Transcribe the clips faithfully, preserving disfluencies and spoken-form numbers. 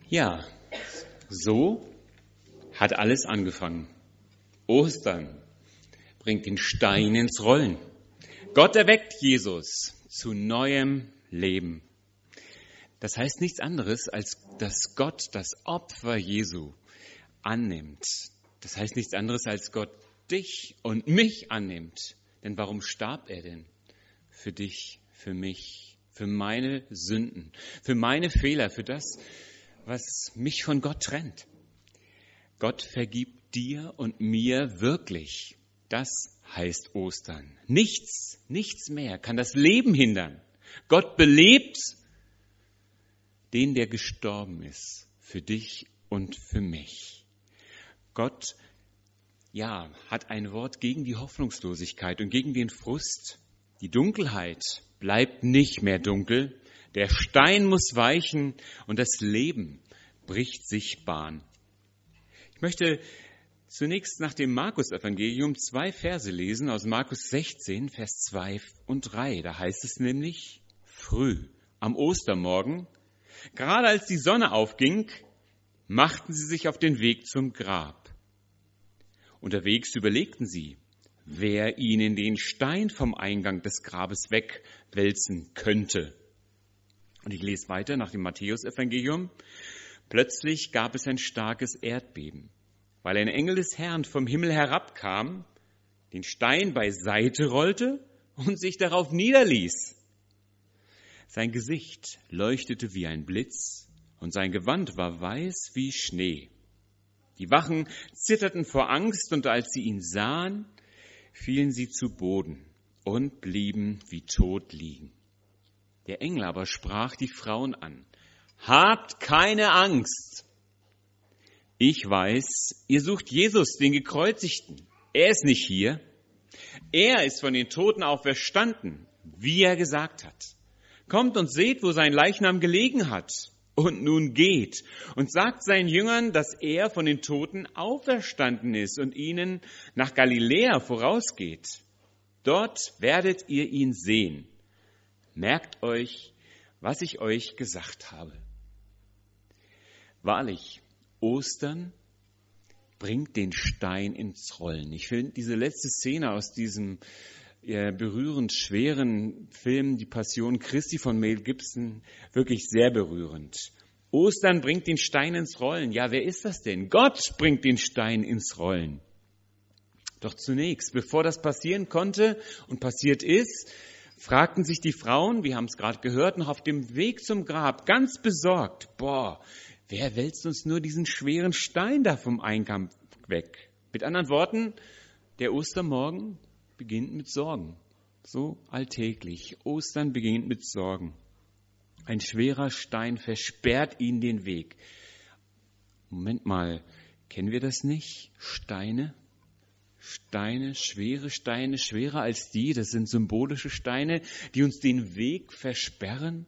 Ja, so hat alles angefangen. Ostern bringt den Stein ins Rollen. Gott erweckt Jesus zu neuem Leben. Das heißt nichts anderes, als dass Gott das Opfer Jesu annimmt. Das heißt nichts anderes, als Gott dich und mich annimmt. Denn warum starb er denn? Für dich, für mich, für meine Sünden, für meine Fehler, für das, was mich von Gott trennt. Gott vergibt dir und mir wirklich. Das heißt Ostern. Nichts, nichts mehr kann das Leben hindern. Gott belebt den, der gestorben ist, für dich und für mich. Gott, ja, hat ein Wort gegen die Hoffnungslosigkeit und gegen den Frust. Die Dunkelheit bleibt nicht mehr dunkel. Der Stein muss weichen und das Leben bricht sich Bahn. Ich möchte zunächst nach dem Markus-Evangelium zwei Verse lesen aus Markus sechzehn, Vers zwei und drei. Da heißt es nämlich, früh am Ostermorgen, gerade als die Sonne aufging, machten sie sich auf den Weg zum Grab. Unterwegs überlegten sie, wer ihnen den Stein vom Eingang des Grabes wegwälzen könnte. Und ich lese weiter nach dem Matthäus-Evangelium. Plötzlich gab es ein starkes Erdbeben, weil ein Engel des Herrn vom Himmel herabkam, den Stein beiseite rollte und sich darauf niederließ. Sein Gesicht leuchtete wie ein Blitz und sein Gewand war weiß wie Schnee. Die Wachen zitterten vor Angst und als sie ihn sahen, fielen sie zu Boden und blieben wie tot liegen. Der Engel aber sprach die Frauen an: Habt keine Angst. Ich weiß, ihr sucht Jesus, den Gekreuzigten. Er ist nicht hier. Er ist von den Toten auferstanden, wie er gesagt hat. Kommt und seht, wo sein Leichnam gelegen hat. Und nun geht und sagt seinen Jüngern, dass er von den Toten auferstanden ist und ihnen nach Galiläa vorausgeht. Dort werdet ihr ihn sehen. Merkt euch, was ich euch gesagt habe. Wahrlich, Ostern bringt den Stein ins Rollen. Ich finde diese letzte Szene aus diesem ja, berührend schweren Film Die Passion Christi von Mel Gibson wirklich sehr berührend. Ostern bringt den Stein ins Rollen. Ja, wer ist das denn? Gott bringt den Stein ins Rollen. Doch zunächst, bevor das passieren konnte und passiert ist, fragten sich die Frauen, wir haben es gerade gehört, noch auf dem Weg zum Grab ganz besorgt, boah, wer wälzt uns nur diesen schweren Stein da vom Eingang weg? Mit anderen Worten, der Ostermorgen beginnt mit Sorgen. So alltäglich. Ostern beginnt mit Sorgen. Ein schwerer Stein versperrt ihnen den Weg. Moment mal, kennen wir das nicht? Steine? Steine, schwere Steine, schwerer als die, das sind symbolische Steine, die uns den Weg versperren.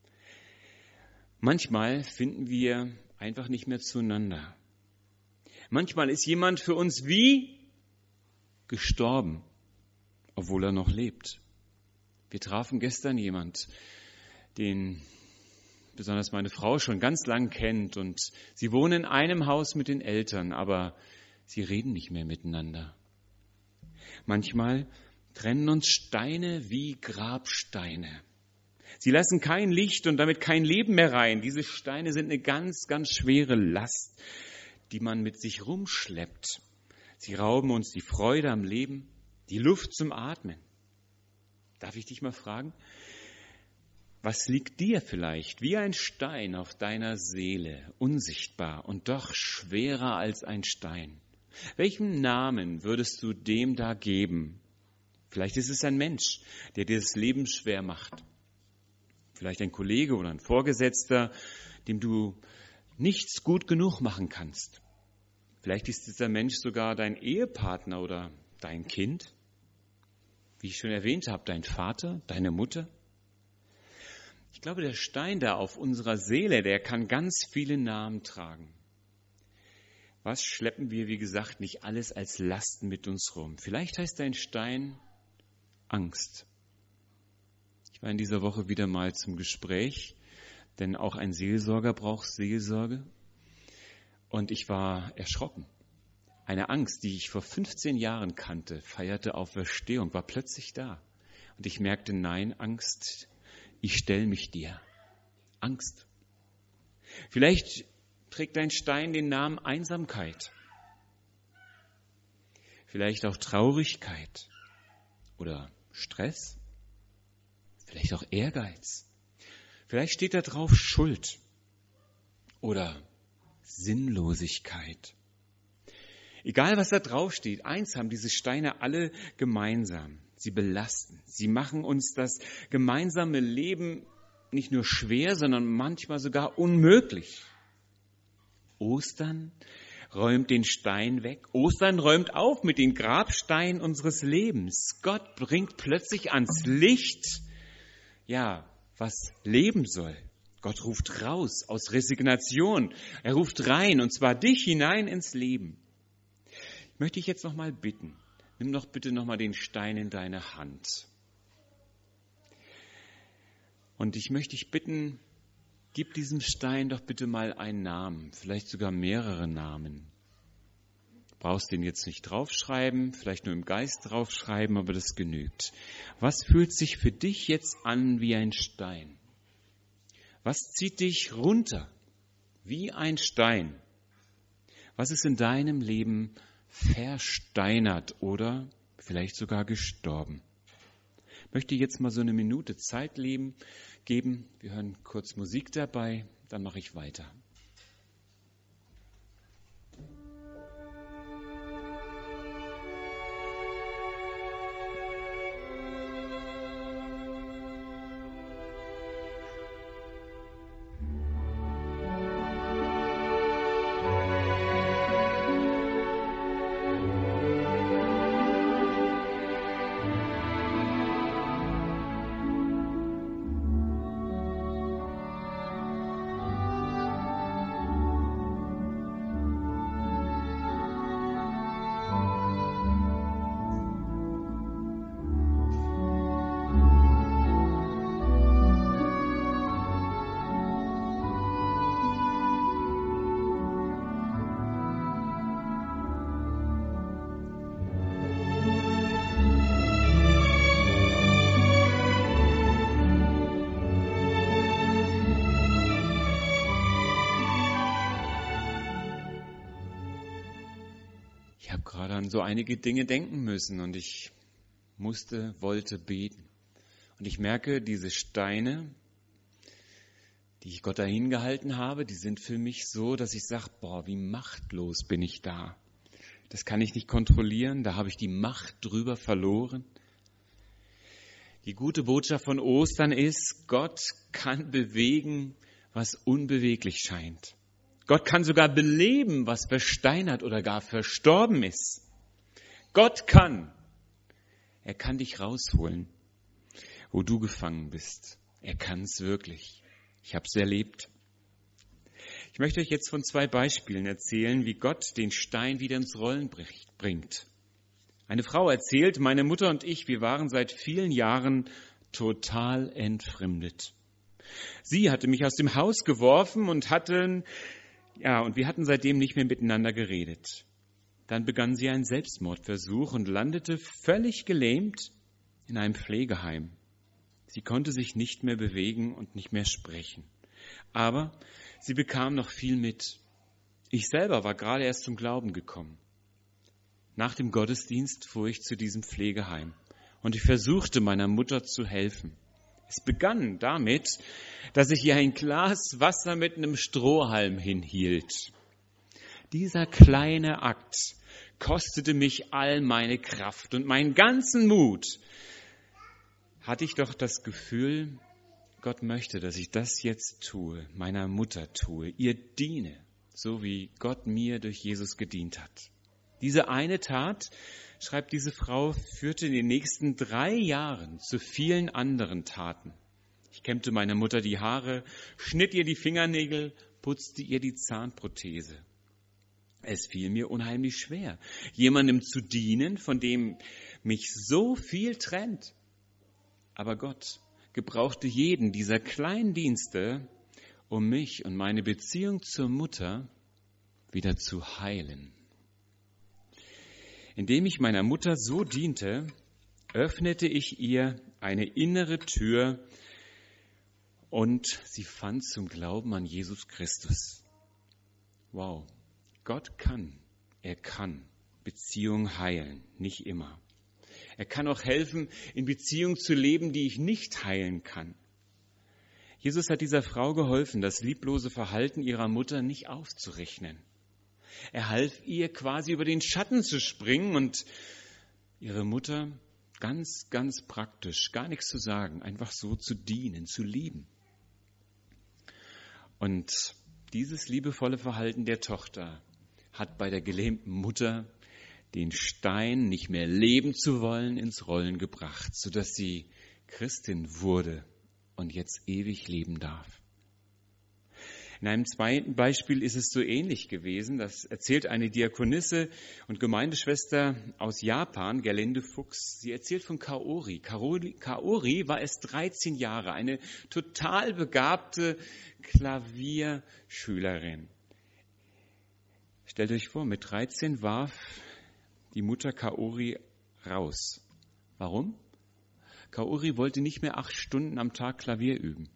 Manchmal finden wir einfach nicht mehr zueinander. Manchmal ist jemand für uns wie gestorben, obwohl er noch lebt. Wir trafen gestern jemand, den besonders meine Frau schon ganz lang kennt und sie wohnen in einem Haus mit den Eltern, aber sie reden nicht mehr miteinander. Manchmal trennen uns Steine wie Grabsteine. Sie lassen kein Licht und damit kein Leben mehr rein. Diese Steine sind eine ganz, ganz schwere Last, die man mit sich rumschleppt. Sie rauben uns die Freude am Leben, die Luft zum Atmen. Darf ich dich mal fragen, was liegt dir vielleicht wie ein Stein auf deiner Seele, unsichtbar und doch schwerer als ein Stein? Welchen Namen würdest du dem da geben? Vielleicht ist es ein Mensch, der dir das Leben schwer macht. Vielleicht ein Kollege oder ein Vorgesetzter, dem du nichts gut genug machen kannst. Vielleicht ist dieser Mensch sogar dein Ehepartner oder dein Kind. Wie ich schon erwähnt habe, dein Vater, deine Mutter. Ich glaube, der Stein da auf unserer Seele, der kann ganz viele Namen tragen. Was schleppen wir, wie gesagt, nicht alles als Lasten mit uns rum? Vielleicht heißt dein Stein Angst. Ich war in dieser Woche wieder mal zum Gespräch denn auch ein Seelsorger braucht Seelsorge. Und ich war erschrocken. Eine Angst, die ich vor fünfzehn Jahren kannte, feierte Auferstehung, war plötzlich da. Und ich merkte, nein, Angst, ich stelle mich dir. Angst. Vielleicht trägt dein Stein den Namen Einsamkeit. Vielleicht auch Traurigkeit oder Stress. Vielleicht auch Ehrgeiz. Vielleicht steht da drauf Schuld oder Sinnlosigkeit. Egal, was da drauf steht, eins haben diese Steine alle gemeinsam. Sie belasten. Sie machen uns das gemeinsame Leben nicht nur schwer, sondern manchmal sogar unmöglich. Ostern räumt den Stein weg. Ostern räumt auf mit den Grabsteinen unseres Lebens. Gott bringt plötzlich ans Licht, ja, was leben soll. Gott ruft raus aus Resignation. Er ruft rein, und zwar dich hinein ins Leben. Ich möchte dich jetzt noch mal bitten, nimm doch bitte noch mal den Stein in deine Hand. Und ich möchte dich bitten, gib diesem Stein doch bitte mal einen Namen, vielleicht sogar mehrere Namen. Du brauchst den jetzt nicht draufschreiben, vielleicht nur im Geist draufschreiben, aber das genügt. Was fühlt sich für dich jetzt an wie ein Stein? Was zieht dich runter wie ein Stein? Was ist in deinem Leben versteinert oder vielleicht sogar gestorben? Ich möchte jetzt mal so eine Minute Zeit leben, geben. Wir hören kurz Musik dabei, dann mache ich weiter. Ich habe gerade an so einige Dinge denken müssen und ich musste, wollte beten. Und ich merke, diese Steine, die ich Gott dahin gehalten habe, die sind für mich so, dass ich sage, boah, wie machtlos bin ich da. Das kann ich nicht kontrollieren, da habe ich die Macht drüber verloren. Die gute Botschaft von Ostern ist, Gott kann bewegen, was unbeweglich scheint. Gott kann sogar beleben, was versteinert oder gar verstorben ist. Gott kann. Er kann dich rausholen, wo du gefangen bist. Er kann es wirklich. Ich habe es erlebt. Ich möchte euch jetzt von zwei Beispielen erzählen, wie Gott den Stein wieder ins Rollen bringt. Eine Frau erzählt, meine Mutter und ich, wir waren seit vielen Jahren total entfremdet. Sie hatte mich aus dem Haus geworfen und hatten, ja, und wir hatten seitdem nicht mehr miteinander geredet. Dann begann sie einen Selbstmordversuch und landete völlig gelähmt in einem Pflegeheim. Sie konnte sich nicht mehr bewegen und nicht mehr sprechen. Aber sie bekam noch viel mit. Ich selber war gerade erst zum Glauben gekommen. Nach dem Gottesdienst fuhr ich zu diesem Pflegeheim und ich versuchte meiner Mutter zu helfen. Es begann damit, dass ich ihr ein Glas Wasser mit einem Strohhalm hinhielt. Dieser kleine Akt kostete mich all meine Kraft und meinen ganzen Mut. Hatte ich doch das Gefühl, Gott möchte, dass ich das jetzt tue, meiner Mutter tue, ihr diene, so wie Gott mir durch Jesus gedient hat. Diese eine Tat, schreibt diese Frau, führte in den nächsten drei Jahren zu vielen anderen Taten. Ich kämmte meiner Mutter die Haare, schnitt ihr die Fingernägel, putzte ihr die Zahnprothese. Es fiel mir unheimlich schwer, jemandem zu dienen, von dem mich so viel trennt. Aber Gott gebrauchte jeden dieser kleinen Dienste, um mich und meine Beziehung zur Mutter wieder zu heilen. Indem ich meiner Mutter so diente, öffnete ich ihr eine innere Tür und sie fand zum Glauben an Jesus Christus. Wow, Gott kann, er kann Beziehungen heilen, nicht immer. Er kann auch helfen, in Beziehungen zu leben, die ich nicht heilen kann. Jesus hat dieser Frau geholfen, das lieblose Verhalten ihrer Mutter nicht aufzurechnen. Er half ihr quasi über den Schatten zu springen und ihre Mutter ganz, ganz praktisch, gar nichts zu sagen, einfach so zu dienen, zu lieben. Und dieses liebevolle Verhalten der Tochter hat bei der gelähmten Mutter den Stein, nicht mehr leben zu wollen, ins Rollen gebracht, sodass sie Christin wurde und jetzt ewig leben darf. In einem zweiten Beispiel ist es so ähnlich gewesen. Das erzählt eine Diakonisse und Gemeindeschwester aus Japan, Gerlinde Fuchs. Sie erzählt von Kaori. Kaori, Kaori war erst dreizehn Jahre, eine total begabte Klavierschülerin. Stellt euch vor, mit dreizehn warf die Mutter Kaori raus. Warum? Kaori wollte nicht mehr acht Stunden am Tag Klavier üben.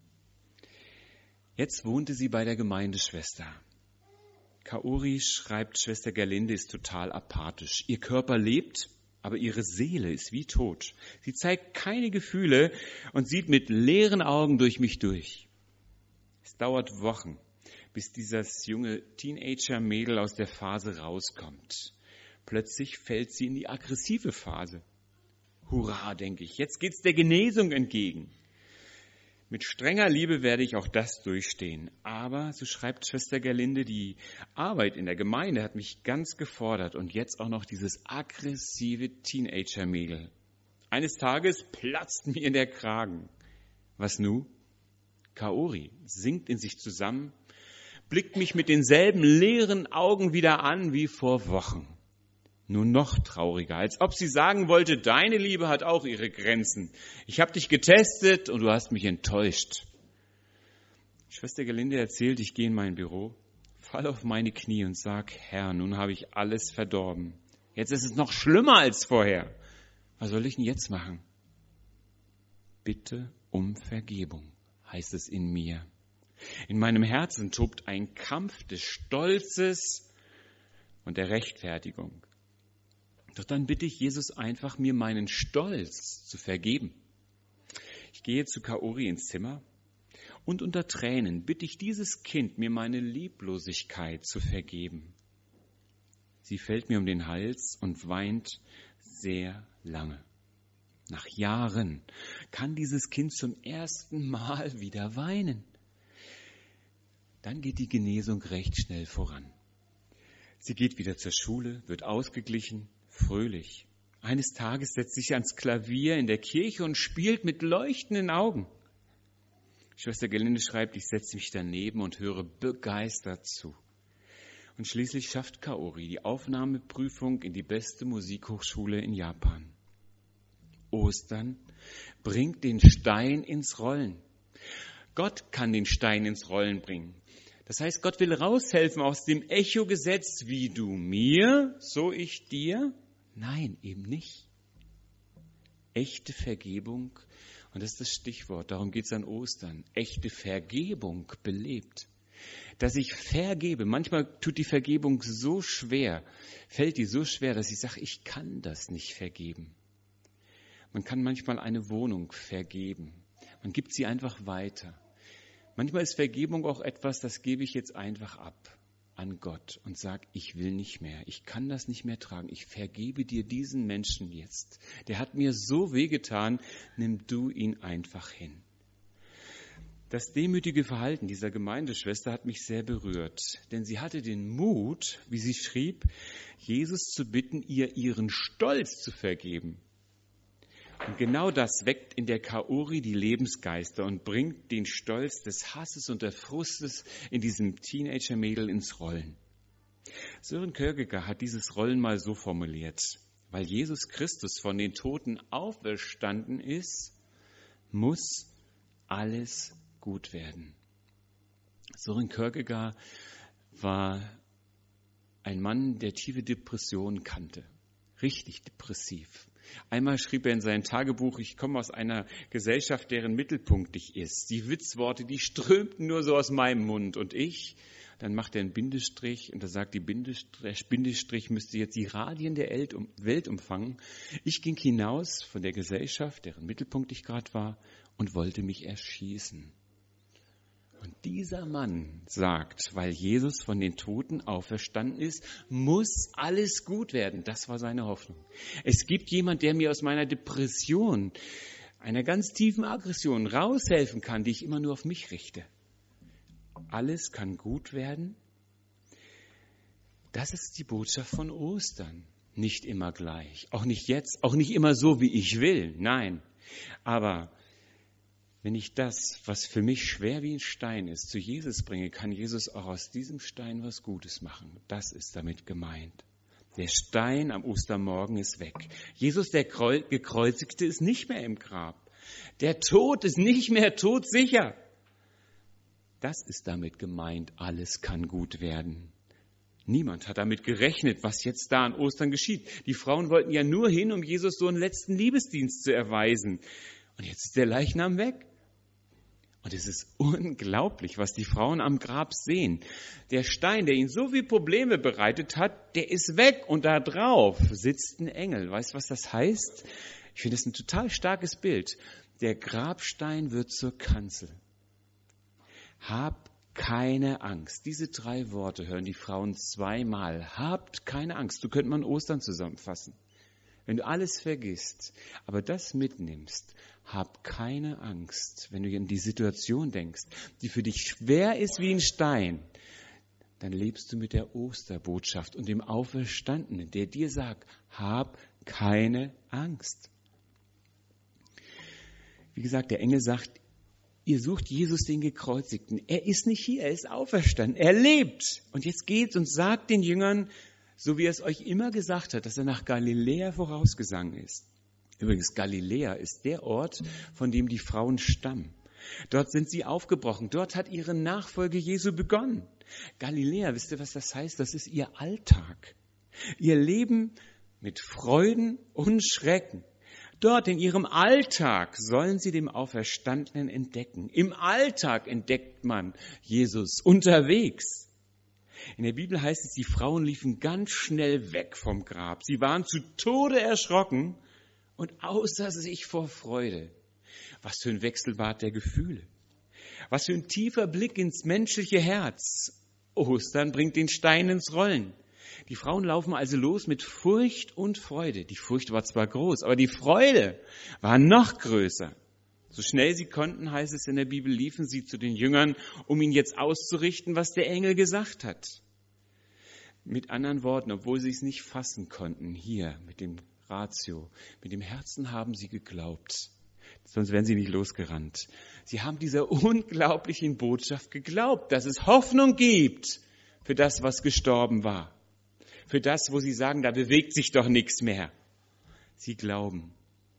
Jetzt wohnte sie bei der Gemeindeschwester. Kaori, schreibt Schwester Gerlinde, ist total apathisch. Ihr Körper lebt, aber ihre Seele ist wie tot. Sie zeigt keine Gefühle und sieht mit leeren Augen durch mich durch. Es dauert Wochen, bis dieses junge Teenager-Mädel aus der Phase rauskommt. Plötzlich fällt sie in die aggressive Phase. Hurra, denke ich, jetzt geht's der Genesung entgegen. Mit strenger Liebe werde ich auch das durchstehen. Aber, so schreibt Schwester Gerlinde, die Arbeit in der Gemeinde hat mich ganz gefordert und jetzt auch noch dieses aggressive Teenager-Mädel. Eines Tages platzt mir der Kragen. Was nu? Kaori sinkt in sich zusammen, blickt mich mit denselben leeren Augen wieder an wie vor Wochen. Nur noch trauriger, als ob sie sagen wollte, deine Liebe hat auch ihre Grenzen. Ich habe dich getestet und du hast mich enttäuscht. Schwester Gerlinde erzählt, ich gehe in mein Büro, fall auf meine Knie und sag, Herr, nun habe ich alles verdorben. Jetzt ist es noch schlimmer als vorher. Was soll ich denn jetzt machen? Bitte um Vergebung, heißt es in mir. In meinem Herzen tobt ein Kampf des Stolzes und der Rechtfertigung. Doch dann bitte ich Jesus einfach, mir meinen Stolz zu vergeben. Ich gehe zu Kaori ins Zimmer und unter Tränen bitte ich dieses Kind, mir meine Lieblosigkeit zu vergeben. Sie fällt mir um den Hals und weint sehr lange. Nach Jahren kann dieses Kind zum ersten Mal wieder weinen. Dann geht die Genesung recht schnell voran. Sie geht wieder zur Schule, wird ausgeglichen, fröhlich. Eines Tages setzt sie sich ans Klavier in der Kirche und spielt mit leuchtenden Augen. Schwester Gerlinde schreibt, ich setze mich daneben und höre begeistert zu. Und schließlich schafft Kaori die Aufnahmeprüfung in die beste Musikhochschule in Japan. Ostern bringt den Stein ins Rollen. Gott kann den Stein ins Rollen bringen. Das heißt, Gott will raushelfen aus dem Echo-Gesetz, wie du mir, so ich dir. Nein, eben nicht. Echte Vergebung, und das ist das Stichwort, darum geht es an Ostern. Echte Vergebung belebt. Dass ich vergebe, manchmal tut die Vergebung so schwer, fällt die so schwer, dass ich sage, ich kann das nicht vergeben. Man kann manchmal eine Wohnung vergeben. Man gibt sie einfach weiter. Manchmal ist Vergebung auch etwas, das gebe ich jetzt einfach ab an Gott und sage, ich will nicht mehr, ich kann das nicht mehr tragen, ich vergebe dir diesen Menschen jetzt. Der hat mir so wehgetan, nimm du ihn einfach hin. Das demütige Verhalten dieser Gemeindeschwester hat mich sehr berührt, denn sie hatte den Mut, wie sie schrieb, Jesus zu bitten, ihr ihren Stolz zu vergeben. Und genau das weckt in der Kaori die Lebensgeister und bringt den Stolz des Hasses und der Frustes in diesem Teenager-Mädel ins Rollen. Sören Kierkegaard hat dieses Rollen mal so formuliert: Weil Jesus Christus von den Toten auferstanden ist, muss alles gut werden. Søren Kierkegaard war ein Mann, der tiefe Depressionen kannte. Richtig depressiv. Einmal schrieb er in sein Tagebuch, ich komme aus einer Gesellschaft, deren Mittelpunkt ich ist. Die Witzworte, die strömten nur so aus meinem Mund. Und ich, dann macht er einen Bindestrich und da sagt, die Bindestrich, Bindestrich müsste jetzt die Radien der Welt umfangen. Ich ging hinaus von der Gesellschaft, deren Mittelpunkt ich gerade war, und wollte mich erschießen. Und dieser Mann sagt, weil Jesus von den Toten auferstanden ist, muss alles gut werden. Das war seine Hoffnung. Es gibt jemand, der mir aus meiner Depression, einer ganz tiefen Aggression raushelfen kann, die ich immer nur auf mich richte. Alles kann gut werden. Das ist die Botschaft von Ostern. Nicht immer gleich, auch nicht jetzt, auch nicht immer so, wie ich will. Nein, aber wenn ich das, was für mich schwer wie ein Stein ist, zu Jesus bringe, kann Jesus auch aus diesem Stein was Gutes machen. Das ist damit gemeint. Der Stein am Ostermorgen ist weg. Jesus, der Gekreuzigte, ist nicht mehr im Grab. Der Tod ist nicht mehr todsicher. Das ist damit gemeint, alles kann gut werden. Niemand hat damit gerechnet, was jetzt da an Ostern geschieht. Die Frauen wollten ja nur hin, um Jesus so einen letzten Liebesdienst zu erweisen. Und jetzt ist der Leichnam weg. Und es ist unglaublich, was die Frauen am Grab sehen. Der Stein, der ihnen so viele Probleme bereitet hat, der ist weg und da drauf sitzt ein Engel. Weißt du, was das heißt? Ich finde das ein total starkes Bild. Der Grabstein wird zur Kanzel. Hab keine Angst. Diese drei Worte hören die Frauen zweimal. Habt keine Angst. So könnte man Ostern zusammenfassen. Wenn du alles vergisst, aber das mitnimmst, hab keine Angst. Wenn du in die Situation denkst, die für dich schwer ist wie ein Stein, dann lebst du mit der Osterbotschaft und dem Auferstandenen, der dir sagt, hab keine Angst. Wie gesagt, der Engel sagt, ihr sucht Jesus, den Gekreuzigten. Er ist nicht hier, er ist auferstanden, er lebt. Und jetzt geht und sagt den Jüngern, so wie er es euch immer gesagt hat, dass er nach Galiläa vorausgegangen ist. Übrigens, Galiläa ist der Ort, von dem die Frauen stammen. Dort sind sie aufgebrochen. Dort hat ihre Nachfolge Jesu begonnen. Galiläa, wisst ihr, was das heißt? Das ist ihr Alltag. Ihr Leben mit Freuden und Schrecken. Dort in ihrem Alltag sollen sie dem Auferstandenen entdecken. Im Alltag entdeckt man Jesus unterwegs. In der Bibel heißt es, die Frauen liefen ganz schnell weg vom Grab. Sie waren zu Tode erschrocken und außer sich vor Freude. Was für ein Wechselbad der Gefühle. Was für ein tiefer Blick ins menschliche Herz. Ostern bringt den Stein ins Rollen. Die Frauen laufen also los mit Furcht und Freude. Die Furcht war zwar groß, aber die Freude war noch größer. So schnell sie konnten, heißt es in der Bibel, liefen sie zu den Jüngern, um ihnen jetzt auszurichten, was der Engel gesagt hat. Mit anderen Worten, obwohl sie es nicht fassen konnten, hier mit dem Ratio, mit dem Herzen haben sie geglaubt. Sonst wären sie nicht losgerannt. Sie haben dieser unglaublichen Botschaft geglaubt, dass es Hoffnung gibt für das, was gestorben war. Für das, wo sie sagen, da bewegt sich doch nichts mehr. Sie glauben.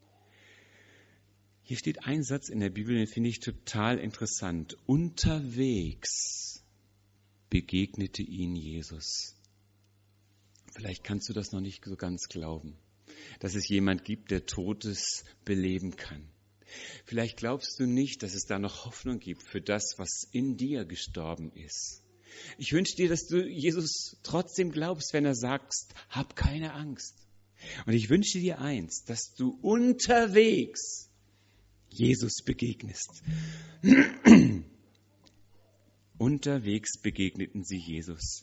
Hier steht ein Satz in der Bibel, den finde ich total interessant. Unterwegs begegnete ihnen Jesus. Vielleicht kannst du das noch nicht so ganz glauben, dass es jemand gibt, der Totes beleben kann. Vielleicht glaubst du nicht, dass es da noch Hoffnung gibt für das, was in dir gestorben ist. Ich wünsche dir, dass du Jesus trotzdem glaubst, wenn er sagt, hab keine Angst. Und ich wünsche dir eins, dass du unterwegs Jesus begegnest. Unterwegs begegneten sie Jesus.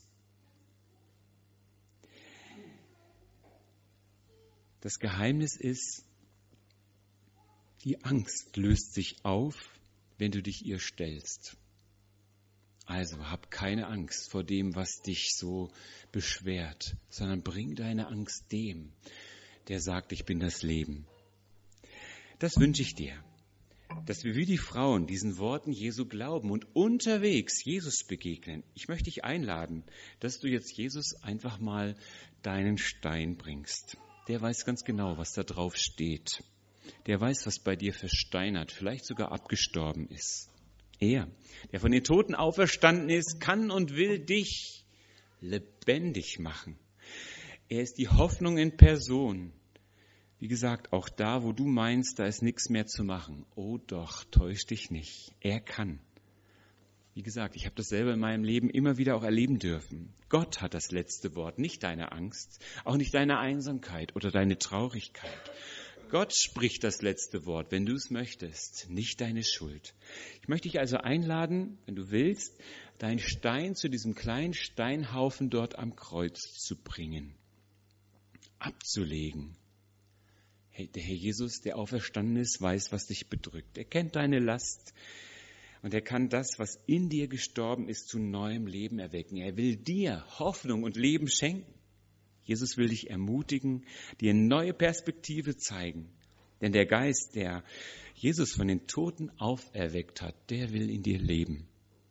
Das Geheimnis ist, die Angst löst sich auf, wenn du dich ihr stellst. Also hab keine Angst vor dem, was dich so beschwert, sondern bring deine Angst dem, der sagt, ich bin das Leben. Das wünsche ich dir, dass wir wie die Frauen diesen Worten Jesu glauben und unterwegs Jesus begegnen. Ich möchte dich einladen, dass du jetzt Jesus einfach mal deinen Stein bringst. Der weiß ganz genau, was da drauf steht. Der weiß, was bei dir versteinert, vielleicht sogar abgestorben ist. Er, der von den Toten auferstanden ist, kann und will dich lebendig machen. Er ist die Hoffnung in Person. Wie gesagt, auch da, wo du meinst, da ist nichts mehr zu machen. Oh doch, täusch dich nicht. Er kann. Wie gesagt, ich habe das selber in meinem Leben immer wieder auch erleben dürfen. Gott hat das letzte Wort, nicht deine Angst, auch nicht deine Einsamkeit oder deine Traurigkeit. Gott spricht das letzte Wort, wenn du es möchtest, nicht deine Schuld. Ich möchte dich also einladen, wenn du willst, deinen Stein zu diesem kleinen Steinhaufen dort am Kreuz zu bringen, abzulegen. Hey, der Herr Jesus, der auferstanden ist, weiß, was dich bedrückt. Er kennt deine Last und er kann das, was in dir gestorben ist, zu neuem Leben erwecken. Er will dir Hoffnung und Leben schenken. Jesus will dich ermutigen, dir eine neue Perspektive zeigen. Denn der Geist, der Jesus von den Toten auferweckt hat, der will in dir leben.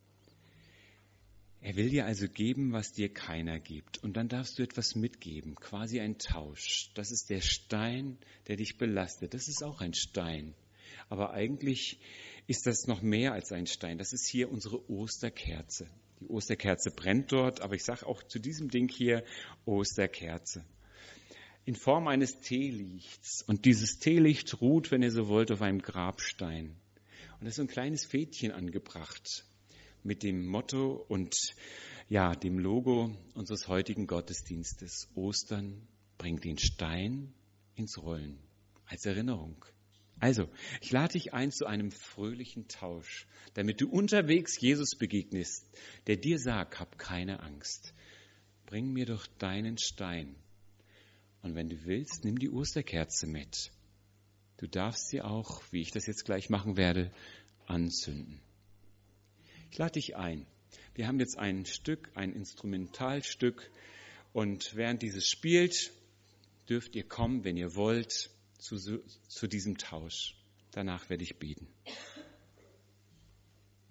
Er will dir also geben, was dir keiner gibt. Und dann darfst du etwas mitgeben, quasi ein Tausch. Das ist der Stein, der dich belastet. Das ist auch ein Stein. Aber eigentlich ist das noch mehr als ein Stein. Das ist hier unsere Osterkerze. Die Osterkerze brennt dort, aber ich sage auch zu diesem Ding hier Osterkerze. In Form eines Teelichts. Und dieses Teelicht ruht, wenn ihr so wollt, auf einem Grabstein. Und da ist so ein kleines Fädchen angebracht mit dem Motto und ja, dem Logo unseres heutigen Gottesdienstes. Ostern bringt den Stein ins Rollen, als Erinnerung. Also, ich lade dich ein zu einem fröhlichen Tausch, damit du unterwegs Jesus begegnest, der dir sagt, hab keine Angst. Bring mir doch deinen Stein. Und wenn du willst, nimm die Osterkerze mit. Du darfst sie auch, wie ich das jetzt gleich machen werde, anzünden. Ich lade dich ein. Wir haben jetzt ein Stück, ein Instrumentalstück und während dieses spielt, dürft ihr kommen, wenn ihr wollt, zu, zu diesem Tausch. Danach werde ich beten.